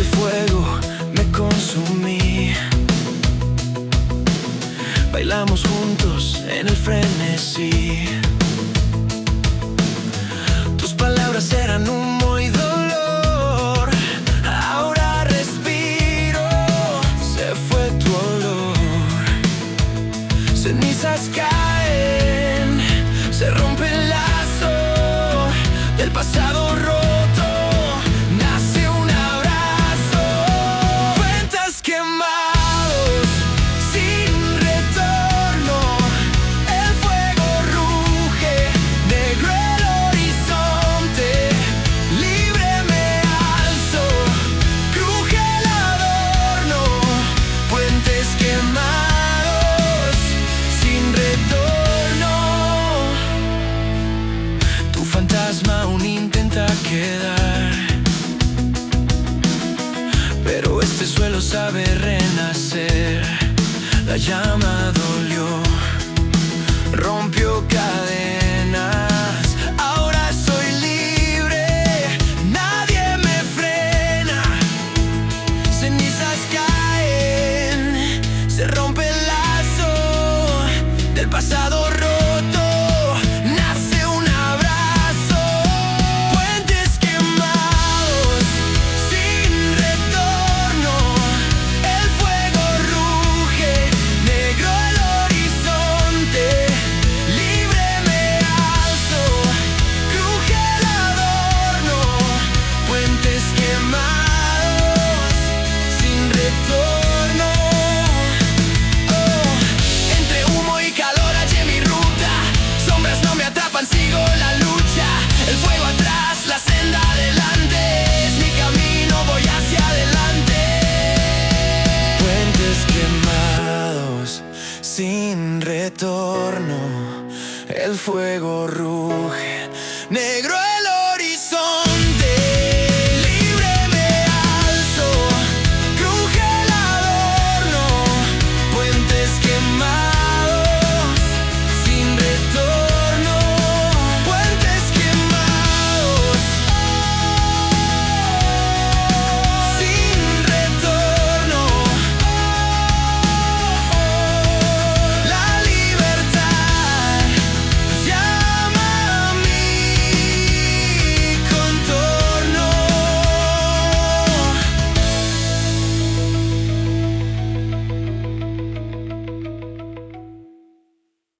fuego me consumí. Bailamos juntos en el frenesí. Tus palabras eran humo y dolor. Ahora respiro, se fue tu olor. Cenizas caen, se rompe el lazo del pasado roto. Nace un abrazo. Puentes quemados sin retorno. El fuego ruge, negro el horizonte. Libre me alzo, cruje el adorno. Puentes quemados sin retorno. Tu fantasma aún intenta quedar, pero este suelo sabe renacer. La llama dolió, rompió cadenas. Ahora soy libre, nadie me frena. Cenizas caen, se rompe el lazo del pasado roto. Nace un abrazo. Puentes quemados sin retorno. El fuego ruge, negro el horizonte. Libre me alzo, cruje el adorno. Puentes quemados sin retorno. Entre humo y calor hallé mi ruta. Sombras no me atrapan, sigo la lucha. El fuego atrás, la senda adelante. Es mi camino, voy hacia adelante. Puentes quemados sin retorno. El fuego ruge, negro